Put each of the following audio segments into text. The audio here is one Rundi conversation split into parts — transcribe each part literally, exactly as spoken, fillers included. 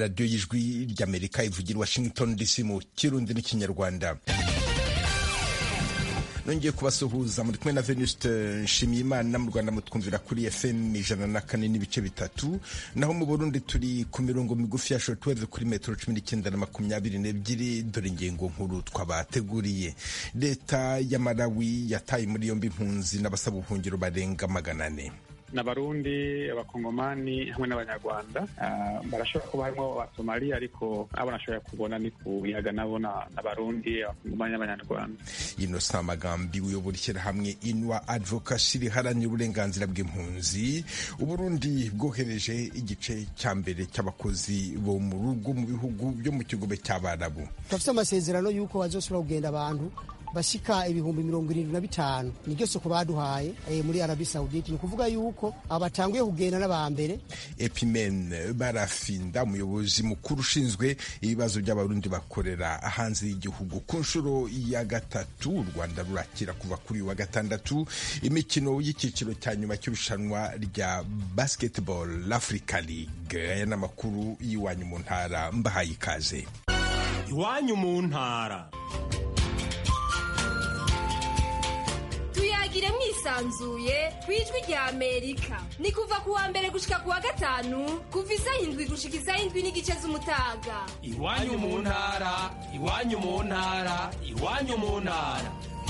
radiyo y'ijwi ry'Amerika ivugira Washington D C mu Kirundi n'ikinyarwanda. Nongeye kubasuhuza muri kumwe na Venuste Nshimiyimana. Mu Rwanda mutwumvira kuri F M ijana na kane n'ibice bitatu, naho mu Burundi turi ku mirongo migufi ya shortwave kuri metero cumi n'icyenda na makumyabiri n'ebyiri. Dore ingingo nkuru twabateguriye. Leta ya Malawi yataye muri yombi impunzi n'abasaba ubuhungiro barenga magana ane. N'abarundi, abakongomani hamwe n'abanyarwanda. Uh, barashobora kuba harimo abasomalia, ariko abo nashobora kubona ni kuyaga nabo n'abarundi, abakongomani n'abanyarwanda. Innocent Magambi uyobora ishyirahamwe Inwa Advocacy riharanira uburenganzira bw'impunzi. Uburundi bwohereje igice cya mbere cy'abakozi bo mu rugo mu bihugu byo mu kigobe cy'Abarabu. Tufite amasezerano y'uko bazosubira kugenda abantu bashika ibihumbi mirongo irindwi na bitanu niryo soko baduhaye e, muri Arabie Saoudite. Ni kuvuga yuko abatanguye kugenda n'abambere. Epimen Barafinda, umuyobozi mukuru ushinzwe ibibazo by'abarundi bakorera hanze y'igihugu. Ku nshuro ya gatatu u Rwanda rurakira kuva kuri wa gatandatu imikino y'icyiciro cya nyuma cy'irushanwa rya Basketball Africa League. Aya n'amakuru y'iwanyu mu ntara, mbahaye ikaze. Iwanyu mu ntara tuyagire mwisanzuye kwijwi rya Amerika. Ni kuva kuwa mbere gushika kuwa gatanu kuva isaha indwi gushika isaha indwi n'igice z'umutaga. Iwanyu mu ntara, iwanyu mu ntara, iwanyu mu ntara.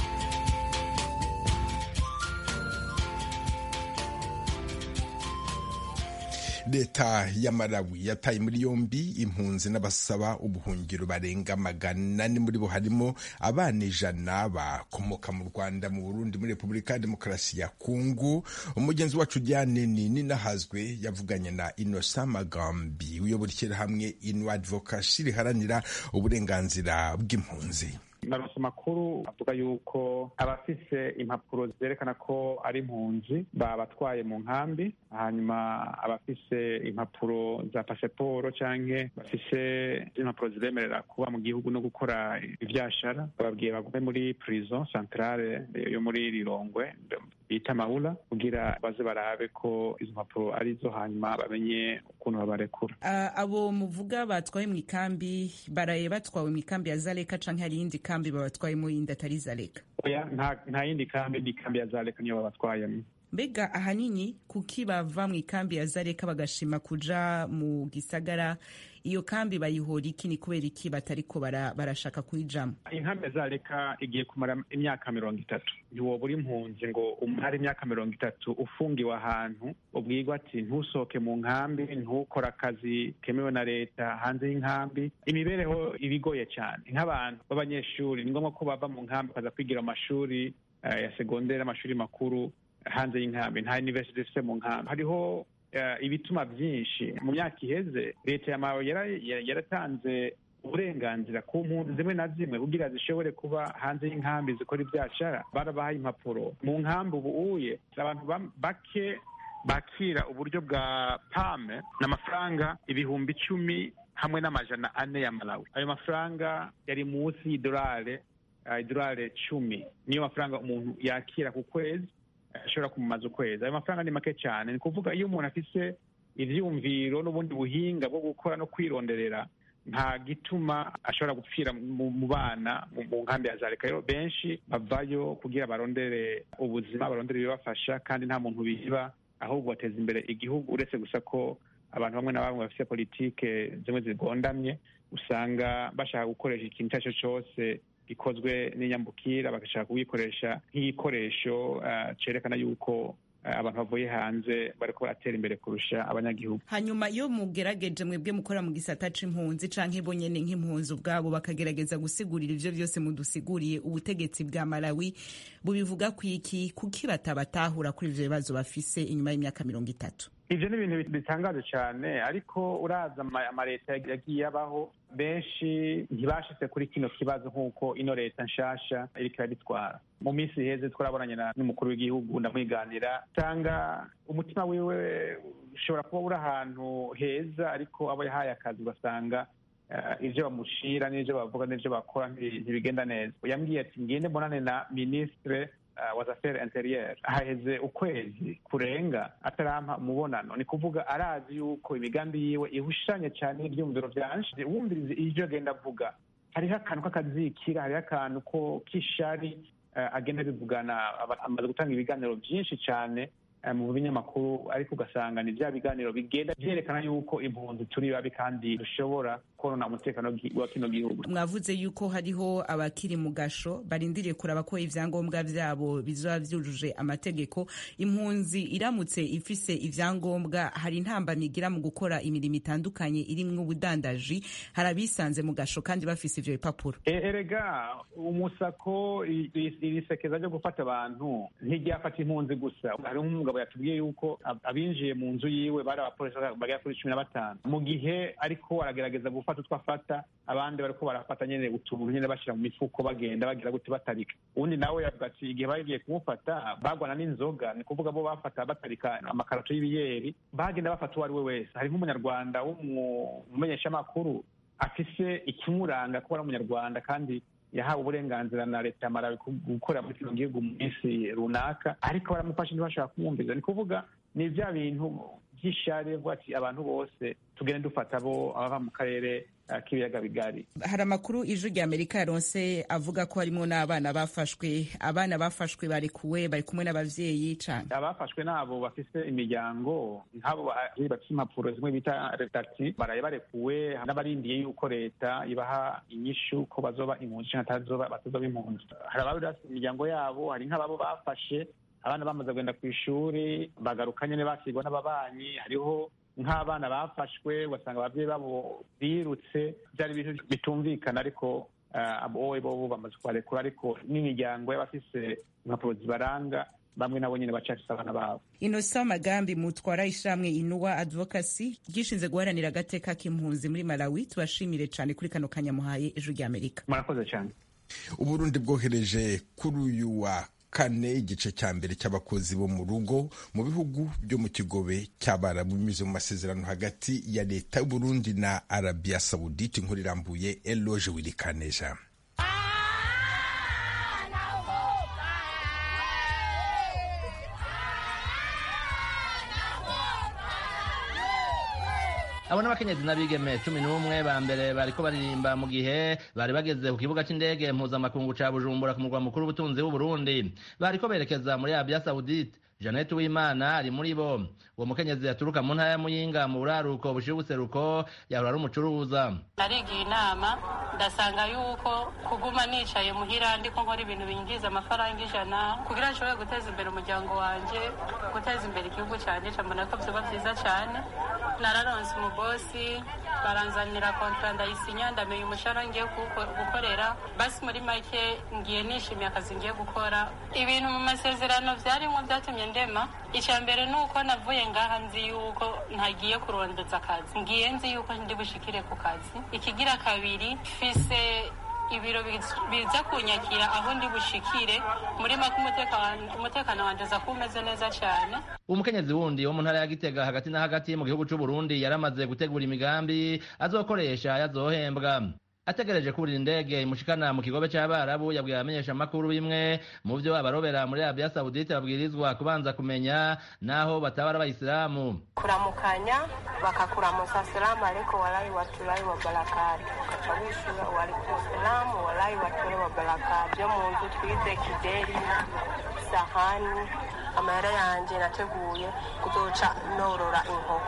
Leta ya Malawi yataye muri yombi impunzi n'abasaba ubuhungiro barenga magana ane. Muri bo harimo abana ijana bakomoka mu Rwanda, mu Burundi, muri Repubulika ya Demokarasi ya Kongo. Umugenzi wacu Diane Ninahazwe yavuganye na Innocent Magambi uyobora ishyirahamwe Inwa Advocacy riharanira uburenganzira bw'impunzi. Narose amakuru avuga yuko abafise impapuro zerekana ko ari impunzi babatwaye mu nkambi, hanyuma abafise impapuro za pasiporo canke bafise impapuro zibemerera kuba mu gihugu no gukora ivyashara bababwiye bagume muri prison centrale yo muri Rirongwe bita Mahula kugira baze barabe ko izo mpapuro arizo, hanyuma bamenye ukuntu babarekura. Uh, abo muvuga batwaye mu ikambi baraye batwawe mu ikambi ya Zaleka canke hari yindi kambi babatwaye mu yindi atari Zaleka? Oya, nta nta yindi kambi, ni kambi ya Zaleka niyo babatwayemo. Mbega ahanini kuki bava mu ikambi ya Zaleka bagashima kuja mu gisagara? Iyo kambi bayihora iki? Ni kubera iki batariko bara, barashaka kuyijamo? Inkambi ya Zaleka igiye kumara imyaka mirongo itatu. Ntiwoba uri impunzi ngo umare imyaka mirongo itatu ufungiwe ahantu ubwirwa ati ntusohoke mu nkambi, ntukora akazi kemewe na leta hanze y'inkambi. Imibereho ibigoye cyane. Nk'abantu b'abanyeshuri ni ngombwa ko bava mu nkambi bakaza kwigira amashuri uh, ya segonderi, amashuri makuru hanze y'inkambi. Nta university ifite mu nkambi. Hariho Uh, ibituma byinshi. Mu myaka iheze leta ya Malawi yaratanze uburenganzira ku mpunzi zimwe na zimwe kugira zishobore kuba hanze y'inkambi zikora ibyashara. Barabahaye impapuro mu nkambi. Ubu uye abantu bake bakira uburyo bwa pame n'amafaranga ibihumbi icumi hamwe n'amajana ane ya Malawi. Ayo mafaranga yari munsi y'idolari uh, idolari cumi niyo mafaranga umuntu yakira ku kwezi, ashobora kumumaza ukwezi. Ayo mafaranga ni make cyane. Ni kuvuga iyo umuntu afise ivyumviro n'ubundi buhinga bwo gukora no kwironderera, nta gituma ashobora gupfira mu bana mu nkambi ya Zaleka. Rero benshi bavayo kugira barondere ubuzima, barondere ibibafasha, kandi nta muntu biba, ahubwo bateza imbere igihugu. Uretse gusa ko abantu bamwe na bamwe bafise politike zimwe zigondamye, usanga bashaka gukoresha ikintu icyo cyose gikozwe n'inyambukira bagashaka kugikoresha nk'igikoresho uh, cerekana yuko uh, abantu bavuye hanze bariko baratera imbere kurusha abanyagihugu. Hanyuma iyo mugerageje mwebwe mukora mu gisata c'impunzi canke bo nyene nk'impunzi ubwabo bakagerageza gusigurira ivyo byose mudusiguriye, ubutegetsi bwa Malawi bubivuga kwiki? Kuki batabatahura kuri ivyo bibazo bafise inyuma y'imyaka mirongo itatu? Ivyo ni ibintu bitangaje cyane, ariko uraza amaleta yagiye abaho benshi ntibashitse kuri kino kibazo nk'uko ino leta nshasha iriko irabitwara. Mu minsi iheze twarabonanye n'umukuru w'igihugu ndamwiganira, usanga umutima wiwe ushobora kuba uri ahantu heza, ariko abo yahaye akazi ugasanga uh, ivyo bamushira n'ivyo bavuga n'ivyo bakora ntibigenda neza. Yambwiye ati ngende mbonane na ministre uh, wa affaires intérieures haheze ukwezi kurenga atarampa umubonano, ni kuvuga arazi yuko imigambi yiwe ihushanye cyane n'ibyumviro byanje. Wumvirize ivyo agenda avuga, hariho akantu k'akazikira, hariho akantu ko k'ishari uh, agenda bivugana. Amaze gutanga ibiganiro byinshi cyane mu binyamakuru, ariko ugasanga ni bya biganiro bigenda byerekana yuko impunzi turi babi kandi dushobora korona umutekano wa kino gihugu. Mwavuze yuko hariho abakiri mu gasho barindiriye kuraba ko ivyangombwa vyabo bizoba vyujuje amategeko. Impunzi iramutse ifise ivyangombwa, hari intambamyi igira mu gukora imirimo itandukanye irimwo ubudandaji, harabisanze mu gasho kandi bafise ivyo bipapuro. Erega umusako irisekeza ryo gufata abantu ntiryafata impunzi gusa. Hari umugabo yatubwiye yuko abinjiye mu nzu yiwe bari abapolisi bagera kuri cumi na batanu, mu gihe ariko aragerageza gufata utwo afata, abandi bariko barafata nyene utuntu nyene bashira mu mifuko bagenda bagira gute batarika. Uwundi nawe yavuga ati igihe bagiye kumufata bagwana n'inzoga, ni kuvuga bo bafata batarika amakarato y'ibiyeri, bagenda bafata uwo ari we wese. Hari nk'umunyarwanda w'umumenyeshamakuru afise ikimuranga ko ari umunyarwanda kandi yahawe uburenganzira na leta Malawi gukora muri kino gihugu mu minsi runaka, ariko baramufasha ntibashaka kumwumviza. Ni kuvuga ni vya bintu vy'ishari ati abantu bose tugende dufata abo abava mu karere uh, k'ibiyaga bigari. Hari amakuru ijwi rya Amerika yaronse avuga ko harimo n'abana bafashwe. Abana bafashwe barekuwe, bari kumwe n'abavyeyi cane. Abafashwe nabo bafise imiryango, nk'abo bafise impapuro zimwe bita retati, baraye barekuwe, n'abarindiye yuko leta ibaha inyishu ko bazoba impunzi canke batazoba batazoba impunzi. Hari abari imiryango yabo, hari nk'ababo bafashe abana bamaze kugenda ku ishuri bagaruka nyene bakirwa n'ababanyi. Hariho nk'abana bafashwe ugasanga abavyeyi babo birutse, byari ibintu bitumvikana, ariko abo bo bamaze kubarekura. Ariko n'imiryango y'abafise impapuro zibaranga bamwe nabo nyene bacafise abana babo. Innocent Magambi mutwara ishamwe Inuwa Advocacy gishinze guharanira agateka k'impunzi muri Malawi, tubashimire cane kuri kano kanyamuhaye ijwi rya Amerika. Murakoze cane. Uburundi bwohereje kuri uyu wa kane igice cya mbere cy'abakozi bo mu rugo mu bihugu byo mu kigobe cy'Abarabu binyuze mu masezerano hagati ya leta y'u Burundi na Arabia Saudite. Inkuru irambuye Eloge Wirikaneja. Abo n'abakenyezi n'abigeme cumi n'umwe ba mbere bariko baririmba mu gihe bari bageze ku kibuga c'indege mpuzamakungu ca Bujumbura ku murwa mukuru w'ubutunzi w'u Burundi. Bariko berekeza muri Arabia Saudite. Jeannette Uwimana ari muri bo. Uwo mukenyezi yaturuka mu ntara ya Muyinga mu buraruko bushiye ubuseruko, yahora ari umucuruza. Narigiye inama ndasanga yuko kuguma nicaye muhira ndiko nkora ibintu binjiza amafaranga ijana kugira nshobore guteza imbere umuryango wanje, guteza imbere igihugu canje, mbona ko vyoba vyiza cane. Nararonse umubosi baranzanira kontra ndayisinya, ndamenya umushahara ngiye gukorera, basi muri make ngiye nishimiye akazi ngiye gukora. Ibintu mu masezerano vyarimwo vyatumye ndema. Icya mbere nuko navuye ngaha nzi yuko ntagiye kurondeza akazi, ngiye nzi yuko ndi bushikire ku kazi. Ikigira kabiri, fise ibiro biza kunyakira aho ndi bushikire, muri make umutekano wanje uza kumeze neza cyane. Umukenyezi wundi wo mu ntara ya Gitega hagati na hagati mu gihugu cy'u Burundi yaramaze gutegura imigambi azokoresha yazohembwa. Ategereje kurira indege imushikana mu kigobe cy'Abarabu, yabwiye abamenyesha makuru bimwe mu byo abarobera muri Arabia Saudite babwirizwa kubanza kumenya naho batabara abayisilamu. Kuramukanya bakakuramusa salamu alaykum wa rahmatullahi wa barakatuh, ukacabishura wa alaykum salamu wa rahmatullahi wa barakatuh. Yo mu nzu twize kideri sahani, amahera yanje nateguye kuzoca norora inkoko,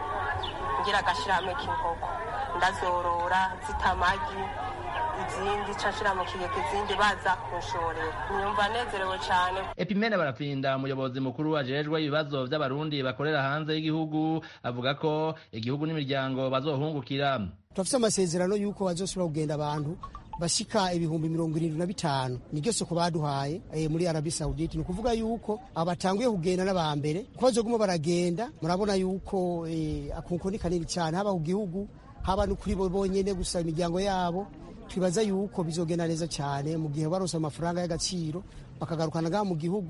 ngira agashirame k'inkoko ndazorora zitamagi, izindi cashira mu kigega, izindi baza kunshorera. Nyumva nezerewe cyane. Epimene Barapfinda, umuyobozi mukuru ajejwe ibibazo by'abarundi bakorera hanze y'igihugu, avuga ko igihugu n'imiryango bazohungukira. Turafise amasezerano yuko bazosubira kugenda abantu bashika ibihumbi mirongo irindwi na bitanu, niryo soko baduhaye e, muri Arabia Saudite. Ni kuvuga yuko abatanguye kugenda n'abambere ko bazoguma baragenda. Murabona yuko e, akunko ni kanini cyane, haba ku gihugu haba no kuri bo bonyene gusa imiryango yabo. Twibaza yuko bizogenda neza cyane mu gihe baronse amafaranga y'agaciro bakagarukana ga mu gihugu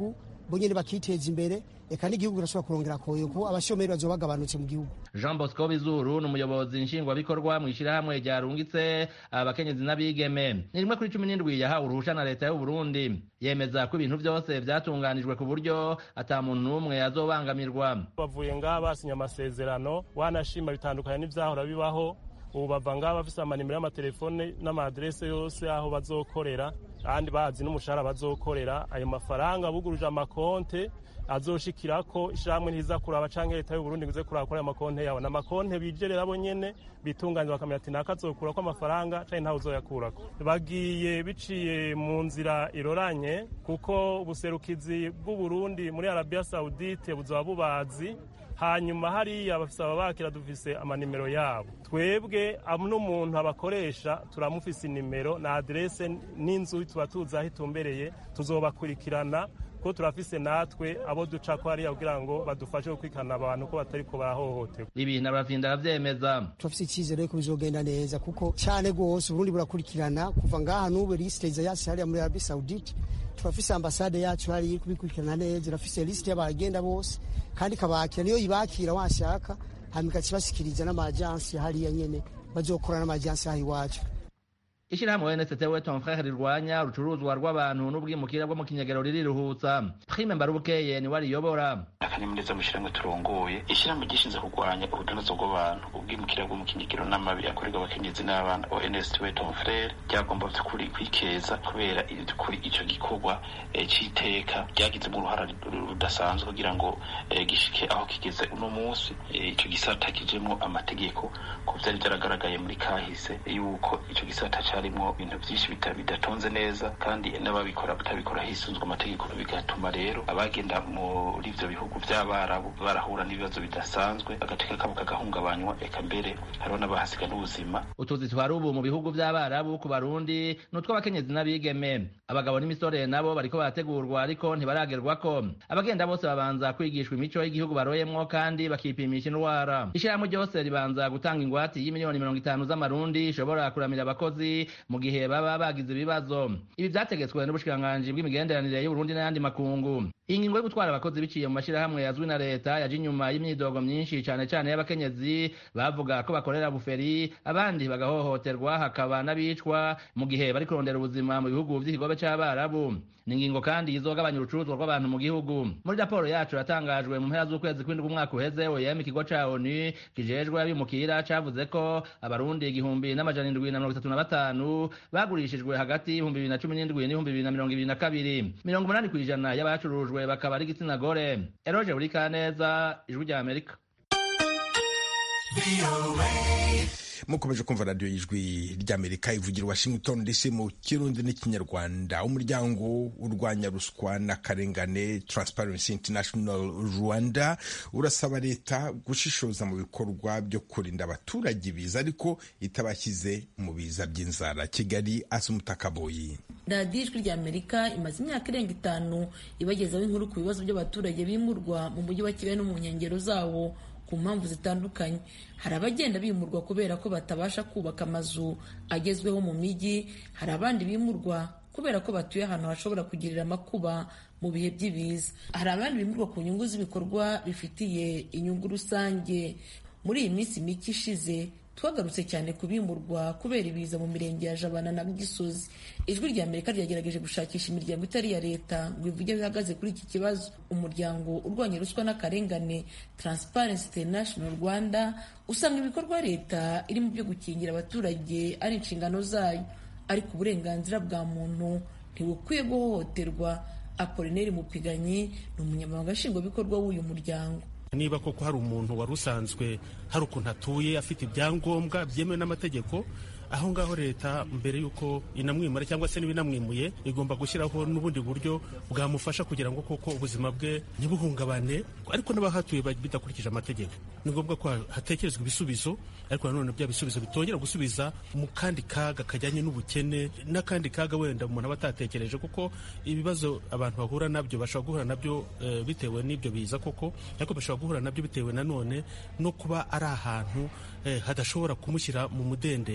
bonyene bakiteza imbere eka n'igihugu kirashobora kurongera koyo ko abashomeri bazoba bagabanutse mu gihugu. Jean Bosco Bizuru ni umuyobozi nshingwabikorwa mu ishyirahamwe ryarungitse abakenyezi n'abigeme. Ni rimwe kuri cumi n'indwi yahawe uruhusha na leta y'u Burundi. Yemeza ko ibintu byose byatunganijwe ku buryo ata muntu n'umwe azobangamirwa. Bavuye ngaha basinya amasezerano wanashima bitandukanye n'ivyahora bibaho. Ubu bava ngaha bafise amanimero y'amatelefone n'amaadrese yose aho bazokorera kandi bazi n'umushahara bazokorera. Ayo mafaranga buguruje amakonte azoshikirako ishamwe ntiza kuraba canke leta y'u Burundi ngize kuraba kuri amakonte yawe n'amakonte bijerera bo nyene bitunganizwa bakamenya ati nakazokura ko amafaranga canke ntawe uzoyakurako. Bagiye biciye mu nzira iroranye kuko ubuserukizi bw'u Burundi muri Arabia Saudite buzoba bubazi, hanyuma hariya bafise ababakira dufise amanimero yabo. Twebwe n'umuntu abakoresha turamufise inimero na adrese n'inzu tuba tuzi aho itumbereye, tuzobakurikirana ko turafise natwe abo duca ko hariya kugira ngo badufashe gukurikirana abantu ko batari ko barahohoterwa. Ibi n'abafinda aravyemeza. Turafise icyizere ko bizogenda neza kuko cyane gose Burundi burakurikirana kuva ngaha n'ubu liste yacu hariya muri Arabia Saudite. Turafise ambasade yacu hariya kubikurikirana neza, turafise liste y'abagenda bose kandi kabakira niyo ibakira washaka hamika kibashikiriza n'amajansi hariya nyene bazokorana n'amajansi ahi wacu. Ishirahamwe O N S T we ton frère rirwanya urucuruzwa rw'abantu n'ubwimukira bwo mu kinyagero ririruhutsa. Prime Mbarubukeye ni wariyobora. Akanyamuneza mu ishyirahamwe turongoye, ishyirahamwe gishinzwe kurwanya urudandazo rw'abantu, ubwimukira bwo mu kinyagero n'amabi akorerwa abakenyezi n'abana. O N S T we ton frère ryagomba kuri kwikeza kubera kuri ico gikorwa c'iteka ryagize mu ruhara rudasanzwe kugira ngo gishike aho kigeze uno munsi. Ico gisata kijemo amategeko ko vyari byaragaragaye muri kahise yuko ico gisata harimo ibintu byinshi bidatonze neza kandi n'ababikora batabikora hisunzwe amategeko, bigatuma rero abagenda muri ivyo bihugu by'abarabu barahura n'ibibazo bidasanzwe, agateka kabo kagahungabanywa, eka mbere hariho n'abahasiga n'ubuzima. Utuzi twari ubu mu bihugu by'abarabu ku Barundi n'utw'abakenyezi n'abigeme, abagabo n'imisore nabo bariko barategurwa ariko ntibaragerwako. Abagenda bose babanza kwigishwa imico y'igihugu baroyemwo kandi bakipimisha indwara. Ishirahamwe ryose ribanza gutanga ingwate y'imiliyoni mirongo itanu z'amarundi ishobora kuramira abakozi mu gihe baba bagize ibibazo. Ibi vyategetswe n'ubushikiranganji bw'imigenderanire y'u Burundi n'ayandi makungu. Ingingo yo gutwara abakozi biciye mu mashirahamwe yazwi na leta yaje inyuma y'imyidogo myinshi cane cane y'abakenyezi bavuga ko bakorera buferi, abandi bagahohoterwa hakaba n'abicwa mu gihe bari kurondera ubuzima mu bihugu vy'ikigobe c'abarabu. Ni ingingo kandi izogabanya urucuruzwa rw'abantu mu gihugu. Muri raporo yacu yatangajwe mu mpera z'ukwezi kw'indwi umwaka uheze, O I M ikigo ca O N U kijejwe abimukira cavuze ko abarundi igihumbi n'amajana indwi na mirongo itatu na batanu bagurishijwe hagati y'ibihumbi bibiri na cumi n'indwi n'ibihumbi bibiri na mirongo ibiri na kabiri. Mirongo umunani kw'ijana y'abacurujwe bakaba ari igitsina gore. Eroge Burikaneza, Ijwi rya Amerika. mukomeje kumva radiyo y'ijwi ry'Amerika ivugira Washington D C mu Kirundi n'ikinyarwanda. Umuryango urwanya ruswa n'akarengane Transparency International Rwanda urasaba leta gushishoza mu bikorwa byo kurinda abaturage ibiza ariko itabashyize mu biza by'inzara. Kigali, Asumutakaboyi. radiyo ijwi ry'Amerika imaze imyaka irenga itanu ibagezaho inkuru ku bibazo by'abaturage bimurwa mu mujyi wa Kigali no mu nkengero zawo ku mpamvu zitandukanye. Hari abagenda bimurwa kubera ko batabasha kubaka amazu agezweho mu mijyi, hari abandi bimurwa kubera ko batuye ahantu hashobora kugirira amakuba mu bihe by'ibiza, hari abandi bimurwa ku nyungu z'ibikorwa bifitiye inyungu rusange. Muri iyi minsi mike ishize twagarutse cyane kubimurwa kubera ibiza mu mirenge ya Jabana na Gisozi. Ijwi rya Amerika ryagerageje gushakisha imiryango itari ya leta ngo ivuge bihagaze kuri iki kibazo. Umuryango urwanya ruswa n'akarengane Transparency International Rwanda usanga ibikorwa leta iri mu byo gukingira abaturage ari inshingano zayo, ariko uburenganzira bwa muntu ntibukwiye guhohoterwa. Apolineri Mupiganyi ni umunyamabanga nshingwabikorwa w'uyu muryango. Niba koko hari umuntu wari usanzwe hari ukuntu atuye afite ibyangombwa byemewe n'amategeko, aho ngaho leta mbere y'uko inamwimura cyangwa se n'ibinamwimuye igomba gushyiraho n'ubundi buryo bwamufasha kugira ngo koko ubuzima bwe ntibuhungabane, ariko n'abahatuye bidakurikije amategeko. Ni ngombwa ko hatekerezwa ibisubizo, ariko nanone bya bisubizo bitongera gusubiza mu kandi kaga kajyanye n'ubukene n'akandi kaga wenda umuntu aba atatekereje, kuko ibibazo abantu bahura nabyo bashobora guhura nabyo e, bitewe n'ibyo biza koko, ariko bashobora guhura nabyo bitewe nanone no kuba ari ahantu e, hadashobora kumushyira mu mudendezo.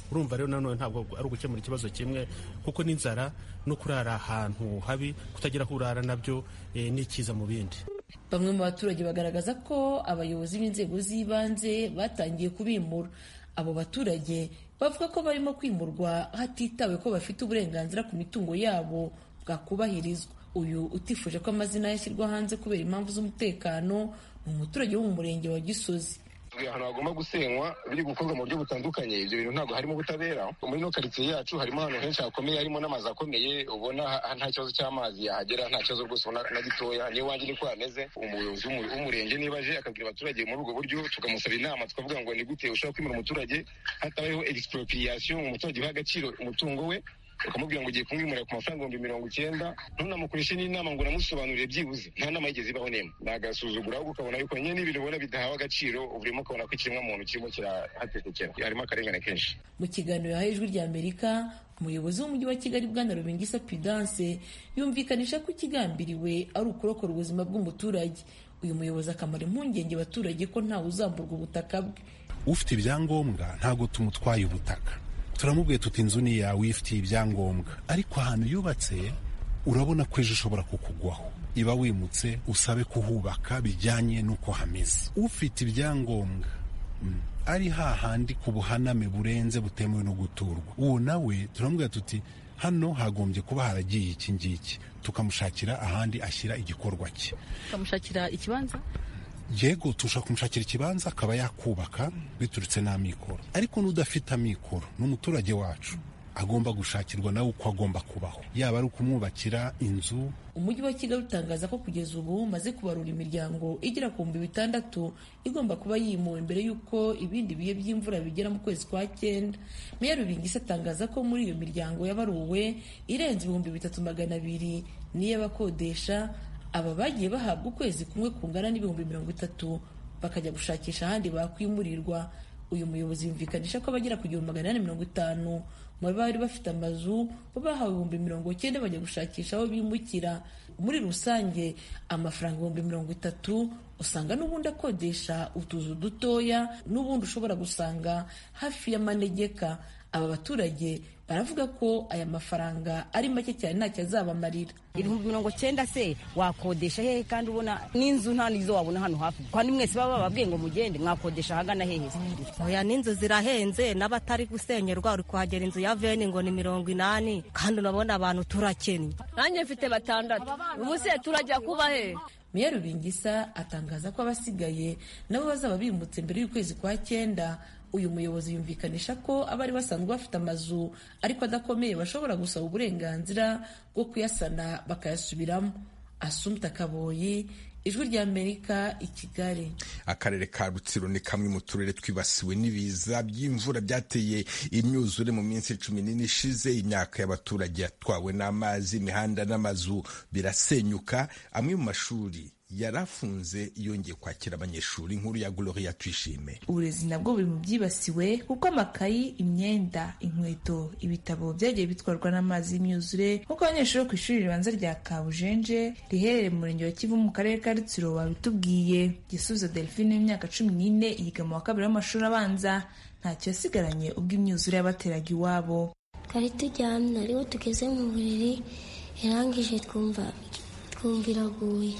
urumva rero nanone ntabwo ari ugukemura ikibazo kimwe, kuko n'inzara no kurara ahantu habi, kutagira aho urara nabyo e, ni ikiza mu bindi. Bamwe mu baturage bagaragaza ko abayobozi b'inzego z'ibanze batangiye kubimura. Abo baturage bavuga ko barimo kwimurwa hatitawe ko bafite uburenganzira ku mitungo yabo bwakubahirizwa. Uyu utifuje ko amazina yashyirwa hanze kubera impamvu z'umutekano ni umuturage wo mu murenge wa Gisozi. Ahantu hagomba gusenywa biri gukorwa mu buryo butandukanye, ibyo bintu ntabwo harimo ubutabera. Muri no karitsiye yacu harimo ahantu henshi hakomeye, harimo n'amazu akomeye, ubona nta kibazo cy'amazi yahagera, nta kibazo rwose ubona na gitoya. Niyo wanjye niko hameze. Umuyobozi w'umurenge niba aje akabwira abaturage muri ubwo buryo, tukamusaba inama, tukavuga ngo ni gute ushobora kwimura umuturage hatabayeho expropriation, umuturage uha agaciro umutungo we, ukamubwira ngo ugiye kumwimurira ku mafaranga ibihumbi mirongo icyenda, ntunamukoreshe n'inama ngo unamusobanurire byibuze. Nta nama yigeze ibaho n'imwe. Nagasuzugura ahubwo ukabona yuko nyine n'ibintu ubona bidahawe agaciro, urimo ukabona ko ikiremwamuntu kirimo kirahatekekera. Harimo akarengane kenshi. Mu kiganiro yahaye Ijwi ry'Amerika, umuyobozi w'umujyi wa Kigali Bwana Rubingisa Prudence yumvikanisha ko ikigambiriwe ari ukurokora ubuzima bw'umuturage. Uyu muyobozi akamara impungenge abaturage ko ntawe uzamburwa ubutaka bwe. Ufite ibyangombwa ntabwo tumutwaye ubutaka, turamubwiye tuti inzu ni yawe ifitiye ibyangombwa, ariko ahantu yubatse urabona ko ejo ushobora kukugwaho. Iba wimutse usabe kuhubaka bijyanye n'uko hameze. Ufite ibyangombwa mm. ari hahandi ku buhaname burenze butemewe no guturwa, uwo nawe turamubwira tuti hano hagombye kuba haragiye iki ngiki, tukamushakira ahandi ashyira igikorwa cye. Tukamushakira ikibanza yego tushaka kumushakira ikibanza akaba yakubaka biturutse n'amikoro, ariko n'udafite amikoro n'umuturage wacu agomba gushakirwa nawe uko agomba kubaho, yaba ari ukumwubakira inzu. Umujyi wa Kigali utangaza ko kugeza ubu maze kubarura imiryango igera ku bihumbi bitandatu igomba kuba yimuwe mbere y'uko ibindi bihe by'imvura bigera mu kwezi kwa cyenda. Meya Rubingisa atangaza ko muri iyo miryango yabaruwe irenze ibihumbi bitatu magana abiri n'iy'abakodesha. Aba bagiye bahabwa ukwezi kumwe kungana n'ibihumbi mirongo itatu bakajya gushakisha ahandi bakwimurirwa. Uyu muyobozi yumvikanisha ko abagera ku gihumbi magana ane mirongo itanu mu bari bafite amazu bo bahawe ibihumbi mirongo cyenda bajya gushakisha aho bimukira. Muri rusange amafaranga ibihumbi mirongo itatu usanga n'ubundi akodesha utuzu dutoya, n'ubundi ushobora gusanga hafi y'amanegeka. Aba baturage baravuga ko aya mafaranga ari make cyane ntacyo azabamarira. Ibihumbi mirongo cyenda se wakodesha hehe kandi ubona n'inzu nta nizo wabona hano hafi? Kandi mwese baba bababwiye ngo mugende mwakodesha hagana hehe? Oya, n'inzu zirahenze, n'abatari gusenyerwa uri kuhagera inzu ya veni ngo ni mirongo inani, kandi unabona abantu turakennye. Nanjye mfite batandatu, ubu se turajya kuba hehe? Meya Rubingisa atangaza ko abasigaye nabo bazaba bimutse mbere y'ukwezi kwa cyenda. Uyu muyobozi yumvikanisha ko abari basanzwe bafite amazu ariko adakomeye bashobora gusaba uburenganzira bwo kuyasana bakayasubiramo. Assumpta Kaboyi, Ijwi ry'Amerika, i Kigali. Akarere ka Rutsiro ni kamwe mu turere twibasiwe n'ibiza by'imvura byateye imyuzure mu minsi cumi n'ine ishize. Imyaka y'abaturage yatwawe n'amazi, imihanda n'amazu birasenyuka. Amwe mu mashuri yarafunze yongeye kwakira abanyeshuri. Inkuru ya Gloria Twishime. Uburezi nabwo buri mu byibasiwe kuko amakayi, imyenda, inkweto, ibitabo byagiye bitwarwa n'amazi y'imyuzure, nk'uko abanyeshuri bo ku ishuri ribanza rya Kabujenje riherereye mu murenge wa Kivu mu karere ka Rutsiro babitubwiye. Gisubizo Delphine w'imyaka cumi n'ine yiga mu wa kabiri w'amashuri abanza, ntacyo yasigaranye ubwo imyuzure yabateraga iwabo. Twari turyamye ariho tugeze mu buriri, yarangije twumva twumva iraguye.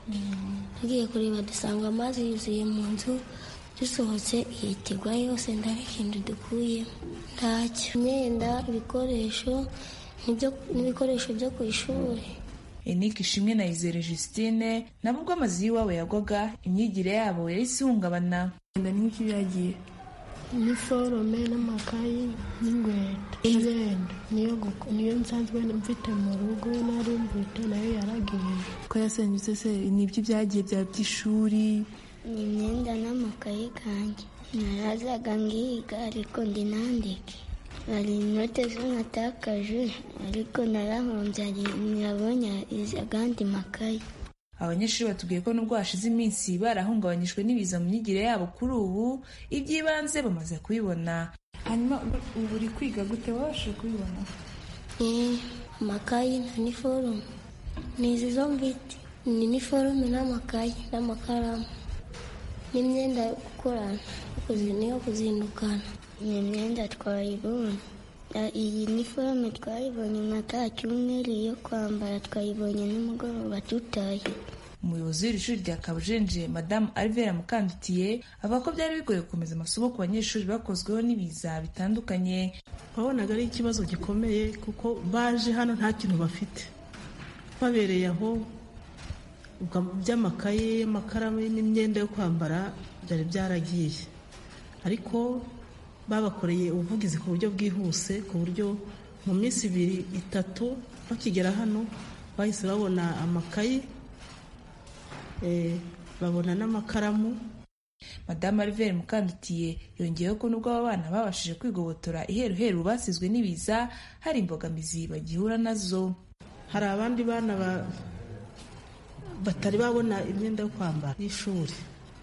Tugiye kureba dusanga amazi yuzuye mu nzu, dusohotse yitigwa yose nta kintu dukuye, ntacyo. Imyenda, ibikoresho n'ibikoresho byo ku ishuri. Enike Ishimwe na Izere Justine nabo ubwo amazi y'iwabo yagwaga imyigire yabo yahise ihungabana. N'iki byagiye iniforome n'amakayi n'ingweto, imyenda niyo niyo nsanzwe mfite mu rugo, nari mfite nayo yaragiye. Ko yasenyutse se nibyo byagiye bya by'ishuri? Ni imyenda n'amakayi kanjye, narazaga ngiga ariko ndi nandike, hari inote zo natakaje ariko narahombye, nabonye agandi makayi. Abanyeshuri batubwiye ko nubwo hashize iminsi barahungabanyijwe n'ibiza mu myigire yabo, kuri ubu iby'ibanze bamaze kubibona. Hanyuma ubu uri kwiga gute, wabashije kubibona? Eh, amakayi na niforume ni izi zo mfite, ni niforume n'amakayi n'amakaramu n'imyenda yo gukorana niyo kuzindukana. Iyi myenda twayibonye, iyi niforume twayibonye nyuma ta cyumweru yo kwambara, twayibonye nimugoroba tutaye. Umuyobozi w'iri shuri rya Kabujenje Madamu Alvera Mukandutiye avuga ko byari bigoye gukomeza amasomo ku banyeshuri bakozweho n'ibiza bitandukanye. Babonaga ari ikibazo gikomeye kuko baje hano nta kintu bafite, babereye aho by'amakaye, amakaramu n'imyenda yo kwambara byari byaragiye, ariko babakoreye ubuvugizi ku buryo bwihuse, ku buryo mu minsi ibiri itatu bakigera hano bahise babona amakayi, babona n'amakaramu. Madamu Alvera Mukandutiye yongeyeho ko nubwo aba bana babashije kwigobotora iheruheru basizwe n'ibiza, hari imbogamizi bagihura nazo. Hari abandi bana batari babona imyenda yo kwambara y'ishuri,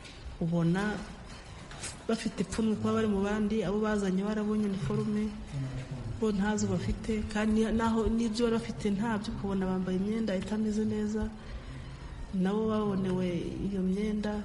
ubona bafite ipfunwe kuba bari mu bandi, abo bazanye barabonye iniforume bo ntazo bafite, kandi naho n'ibyo bari bafite ntabyo, kubona bambaye imyenda itameze neza, nabo babonewe iyo myenda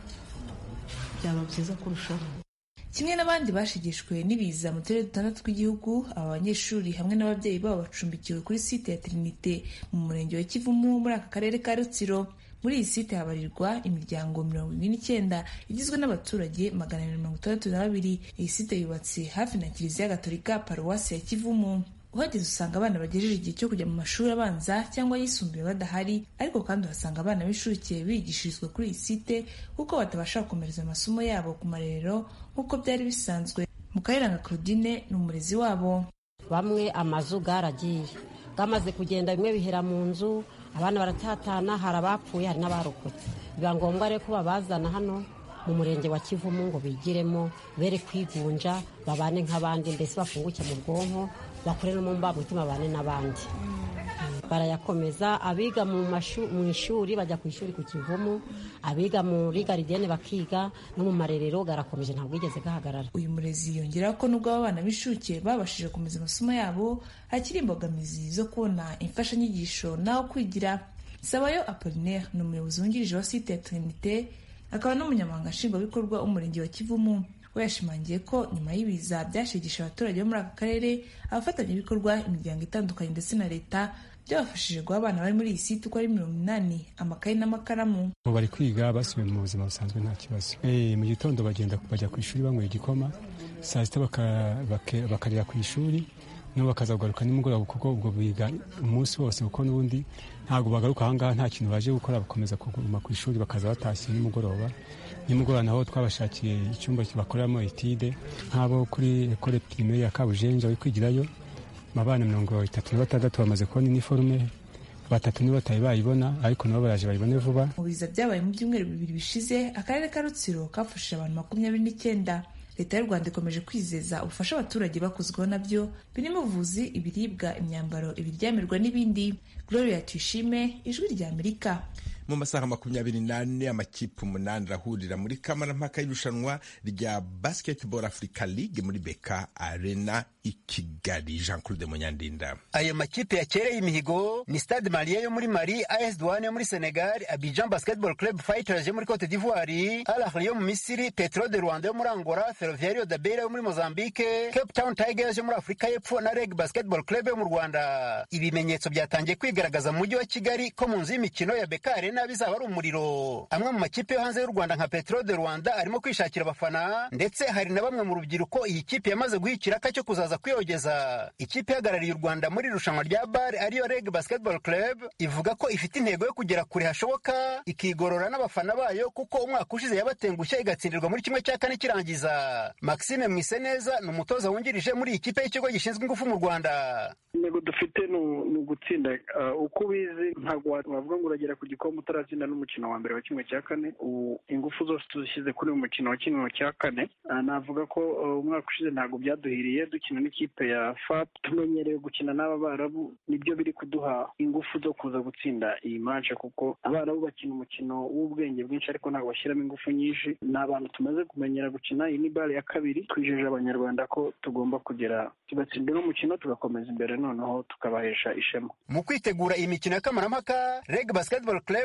byaba byiza kurushaho. Kimwe n'abandi bashigishwe n'ibiza mu turere dutandatu tw'igihugu, aba banyeshuri hamwe n'ababyeyi babo bacumbikiwe kuri site ya Trinite mu murenge wa Kivumu muri aka karere ka Rutsiro. Muri iyi site habarirwa imiryango mirongo ine n'icyenda igizwe n'abaturage magana abiri mirongo itandatu na babiri. Iyi site yubatse hafi na Kiliziya Gatolika Paruwasi ya Kivumu. Uhageze usanga abana bagejeje igihe cyo kujya mu mashuri abanza cyangwa yisumbuye badahari, ariko kandi uhasanga abana b'incuke bigishirizwa kuri iyi site kuko batabasha gukomereza amasomo yabo ku marerero nk'uko byari bisanzwe. Mukayiranga Claudine ni umurezi wabo. Bamwe amazu garagiye, gamaze kugenda bimwe bihera mu nzu, abana baratatana, hari abapfuye hari n'abarokotse. Biba ngombwa rero ko babazana hano mu murenge wa Kivumu ngo bigiremo, bere kwigunja, babane nk'abandi, mbese bafunguke mu bwonko, bakore no mu mbamutima bane n'abandi. Barayakomeza, abiga mu mu ishuri bajya ku ishuri ku Kivumu, abiga muri garidiyene bakiga, no mu marerero garakomeje ntabwo igeze gahagarara. Uyu murezi yongera ko nubwo abana b'ishuke babashije komeza amasomo yabo, hakiri imbogamizi zo kubona imfashanyigisho naho kwigira. Sabayo Apollinaire ni umuyobozi wungirije wa site ya Trinite, akaba n'umunyamabanga nshingwabikorwa w'umurenge wa Kivumu. We yashimangiye ko nyuma y'ibiza byashigisha abaturage bo muri aka karere, abafatanyabikorwa, imiryango itandukanye ndetse na leta byabafashije guha abana bari muri iyi site uko ari mirongo inani amakayi n'amakaramu. Bari kwiga basubiye mu buzima busanzwe nta kibazo. Eh, mu gitondo bagenda bajya ku ishuri banyweye igikoma, saa sita bakarira ku ishuri, nabo bakaza kugaruka nimugoroba kuko ubwo biga umunsi wose, kuko n'ubundi ntabwo bagaruka ahangaha nta kintu baje gukora, bakomeza kuguma ku ishuri bakaza batashye nimugoroba. Nimugoroba naho twabashakiye icyumba bakoreramo etide, nk'abo kuri ekole primaire ya Kabujenje bari kwigirayo, abana mirongo itatu na batandatu bamaze kubona iniforume, batatu nibo batayi bayibona, ariko nabo baraje bayibone vuba. Mu biza byabaye mu byumweru bibiri bishize, akarere ka Rutsiro kafashije abantu makumyabiri n'icyenda. Leta y'u Rwanda ikomeje kwizeza ubufasha abaturage bakozweho nabyo, birimo ubuvuzi, ibiribwa, imyambaro, ibiryamirwa n'ibindi. Gloria Tuyishime, Ijwi rya Amerika. Mu masaha makumyabiri n'ane amakipe umunani arahurira muri kamarampaka y'irushanwa rya Basketball Africa League muri Beka Arena i Kigali. Jean Claude Munyandinda. Ayo makipe yakereye imihigo ni Stade Malien yo muri Mali, A S Douane yo muri Senegal, Abidjan Basketball Club Fighters yo muri Cote d'Ivoire, Al Ahly yo mu Misiri, Petro de Rwanda yo muri Angola, Ferroviario da Beira yo muri Mozambique, Cape Town Tigers yo muri Afrika y'Epfo na Reg Basketball Club yo mu Rwanda. Ibimenyetso byatangiye kwigaragaza mu mujyi wa Kigali ko mu nzu y'imikino ya Beka Arena bizaba ari umuriro. Amwe mu makipe yo hanze y'u Rwanda nka Petro de Rwanda arimo kwishakira abafana, ndetse hari na bamwe mu rubyiruko iyi kipe yamaze guhikira ka cyo kuzaza kwiyogeza. Ikipe ihagarariye u Rwanda muri irushanwa rya B A R ariyo Reg Basketball Club ivuga ko ifite intego yo kugera kure hashoboka, ikigorora n'abafana bayo kuko umwaka ushize yabatengushye igatsindirwa muri kimwe cya kane kirangiza. Maxime Mwiseneza ni umutoza wungirije muri iyi kipe y'ikigo gishinzwe ingufu mu Rwanda. Intego dufite ni ugutsinda, uko ubizi ntabwo wavuga ngo uragera ku gikombe utaratsinda n'umukino wa mbere wa kimwe cya kane. Ingufu zose tuzishyize kuri uyu mukino wa kimwe cya kane. Navuga ko umwaka ushize ntabwo byaduhiriye dukina n'ikipe ya F A P, tumenyereye gukina n'aba Barabu, nibyo biri kuduha ingufu zo kuza gutsinda iyi match, kuko Abarabu bakina umukino w'ubwenge bwinshi ariko ntabwo bashyiramo ingufu nyinshi. Ni abantu tumaze kumenyera gukina, iyi ni bale ya kabiri. Twijeje abanyarwanda ko tugomba kugera tugatsinda n'umukino tugakomeza imbere, noneho tukabahesha ishema. Mu kwitegura iyi mikino ya kamarampaka, Reg Basketball Club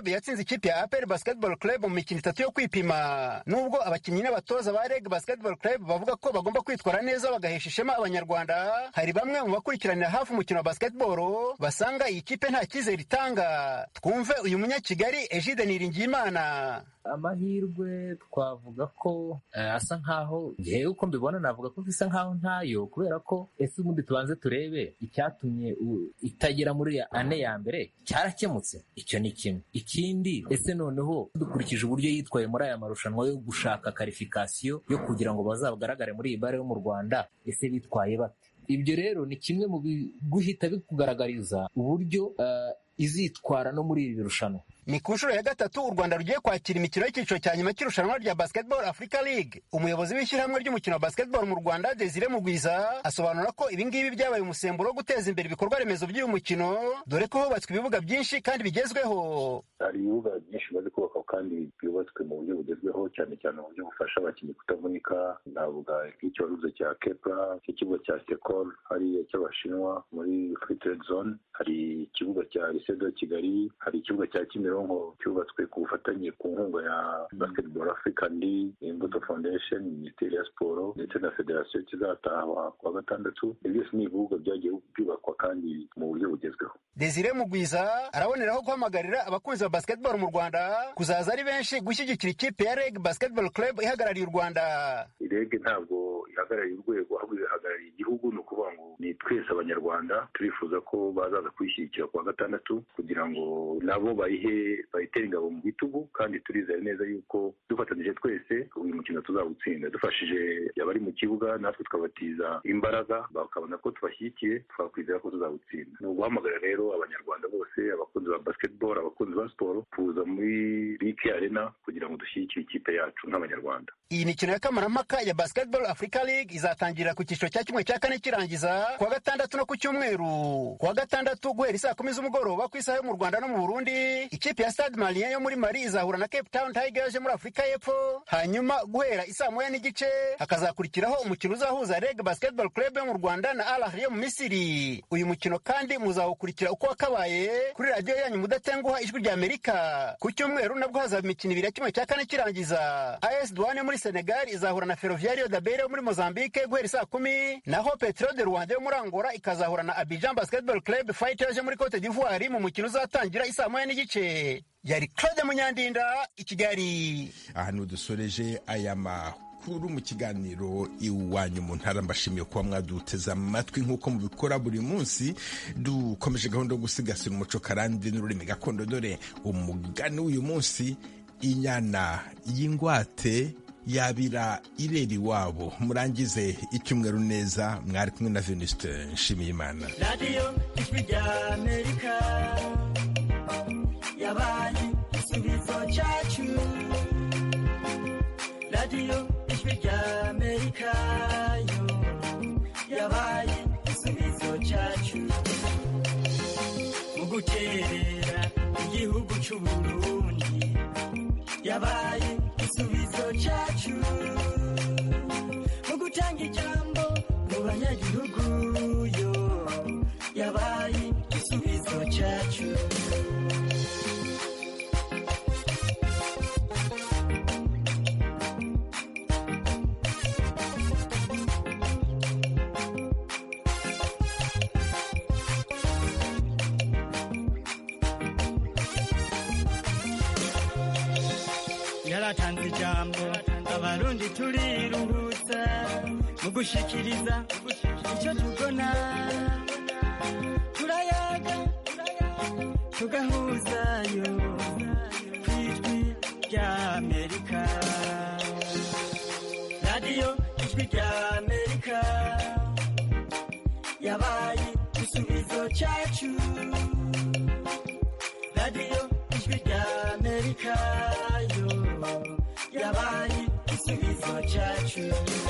Club yatsinze ikipe ya A P R Basketball Club mu mikino itatu yo kwipima. Nubwo abakinnyi n'abatoza ba Reg Basketball Club bavuga ko bagomba kwitwara neza bagahesha ishema abanyarwanda, hari bamwe mu bakurikiranira hafi umukino wa basketball basanga iyi kipe nta cyizere itanga. Twumve uyu munyakigali Egide Niringiyimana. Amahirwe twavuga ko uh, asa nkaho ngewe uko mbibona navuga ko bisa nkaho ntayo, kubera ko ese ubundi tubanze turebe icyatumye itagera muri ane ya mbere cyarakemutse. Icyo ni kimwe. Ikindi, ese noneho dukurikije uburyo yitwaye muri aya marushanwa yo gushaka karifikasiyo yo kugira ngo bazabagaragare muri iyi bare yo mu Rwanda, ese bitwaye bate? Ibyo rero ni kimwe mu guhita bikugaragariza uburyo uh, izitwara no muri iri rushanwa. Ni ku nshuro ya gatatu u Rwanda rugiye kwakira imikino y'icyiciro cya nyuma cy'irushanwa rya Basketball Africa League. Umuyobozi w'ishyirahamwe ry'umukino wa basketball mu Rwanda Desire Mugwiza asobanura ko ibi ngibi byabaye umusemburo wo guteza imbere ibikorwa remezo by'uyu mukino, dore ko hubatswe ibibuga byinshi kandi bigezweho. Hari ibibuga byinshi bimaze kubakwa kandi byubatswe mu buryo bugezweho, cyane cyane mu buryo bufasha abakinnyi kutavunika. Navuga nk'icyo waruze cya Kepler, ikibuga cya Sekol hariya cy'Abashinwa muri Free Trade Zone, hari ikibuga cya Lycée de Kigali, hari ikibuga cya Kimironko cyubatswe ku bufatanye ku nkunga ya Basketball Africa League, Imbuto Foundation, Minisiteri ya Siporo ndetse na Federasiyo kizataha kuwa gatandatu. Ibyo byose ni ibibuga byagiye byubakwa kandi mu buryo bugezweho. Desire Mugwiza araboneraho guhamagarira abakunzi ba basketball mu Rwanda kuzaza ari benshi gushyigikira ikipe ya Reg Basketball Club ihagarariye u Rwanda. Reg ntabwo ihagarariye urwego ahubwo ihagarariye igihugu, ni ukuvuga ngo ni twese abanyarwanda turifuza ko bazaza kuyishyigikira kuwa gatandatu kugira ngo nabo bayihe bayitere ingabo mu bitugu, kandi turizeye neza yuko dufatanyije twese uyu mukino tuzawutsinda. Dufashije abari mu kibuga natwe tukabatiza imbaraga bakabona ko tubashyigikiye, twakwizera ko tuzawutsinda. Ni uguhamagara rero abanyarwanda bose, abakunzi ba basketball, abakunzi ba siporo kuza muri B K Arena kugira ngo dushyigikire ikipe yacu nk'abanyarwanda. Iyi mikino ya kamarampaka ya Basketball Africa League izatangirira ku cyiciro cya kimwe cya kane kirangiza kuwa gatandatu no ku cyumweru. Kuwa gatandatu guhera saa kumi z'umugoroba ku isaha yo mu Rwanda no mu Burundi, ikipe ya Stade Malien yo muri Mali izahura na Cape Town Tigers yo muri Afurika y'Epfo. Hanyuma guhera isaa moya n'igice hakazakurikiraho umukino uzahuza Reg Basketball Club yo mu Rwanda na Al Ahly yo mu Misiri. Uyu mukino kandi muzawukurikira uko wakabaye kuri radiyo yanyu mudatenguha Ijwi rya Amerika. Ku cyumweru nabwo hazaba imikino ibiri ya kimwe cya kane kirangiza. A S Douane muri Senegal izahura na Ferroviario da Beira yo muri Mozambique guhera saa kumi, naho Petro de Rwanda yo muri Angola ikazahura na Abidjan Basketball Club Fighters yo muri Cote d'Ivoire mu mukino uzatangira isaa moya n'igice. Yari Claude Munyandinda i Kigali. Aha nudusoreje aya makuru mu kiganiro iwanyu mu ntara. Mbashimiye kuba mwaduteze amatwi nk'uko mubikora buri munsi. Dukomeje gahunda yo gusigasira umuco karande n'ururimi gakondo, dore umugani w'uyu munsi: inyana y'ingwate yabira irera iwabo. Murangize icyumweru neza. Mwari kumwe na Venuste Nshimiyimana. Radio Ijwi rya Amerika yabaye igisubizo cyacu. Radio Ijwi rya Amerika yo yabaye igisubizo cyacu mu guterera igihugu cy'u Burundi, yabaye igisubizo cyacu mu gutanga ijambo mu banyagihugu yo yabaye igisubizo cyacu. Yaratanze ijambo abarundi turiruhutsa mu gushikiriza icyo tubona, turayaga tugahuzayo ku Ijwi rya Amerika. Radio Ijwi rya Amerika yabaye igisubizo cyacu. Radio Ijwi rya Amerika yo yabaye igisubizo cyacu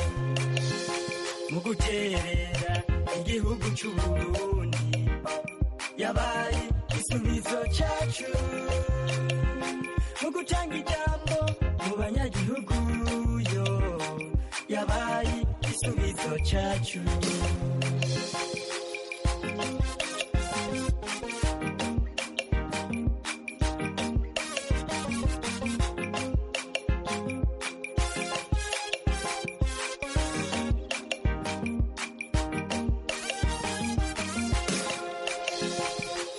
mu guterera igihugu cy'u Burundi, yabaye igisubizo cyacu mu gutanga ijambo mu banyagihugu yo yabaye igisubizo cyacu.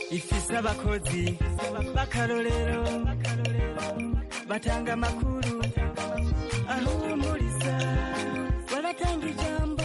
ifise abakozi b'akarorero batanga amakuru ahumuriza baratanga ijambo